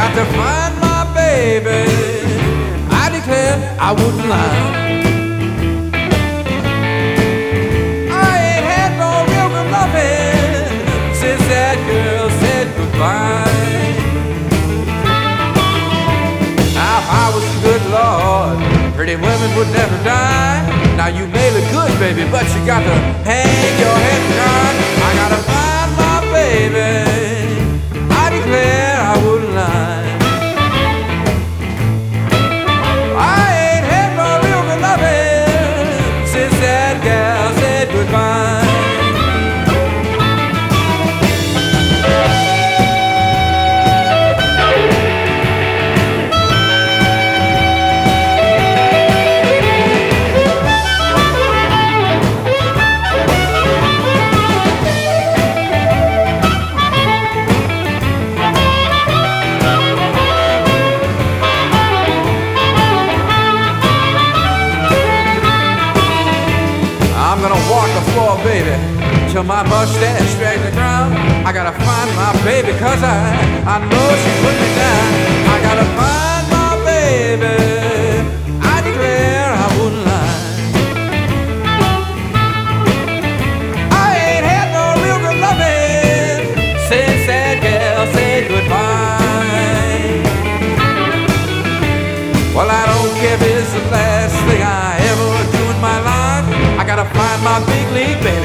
got to find my baby. I declare I wouldn't lie. I ain't had no real good loving since that girl said goodbye. Now if I was a good Lord, pretty women would never die. Now you may look good, baby, but you got to hang your head and cry. I gotta find my baby. I declare I wouldn't lie. I ain't had no real good loving since that gal said goodbye. I'm gonna walk the floor, baby, till my mustache drags the ground. I gotta find my baby, cause I know she put me down. I gotta find my baby. I declare I wouldn't lie. I ain't had no real good loving since that gal said goodbye. Well, I don't care if it's the last thing I ever do in my life. I gotta find my big league baby.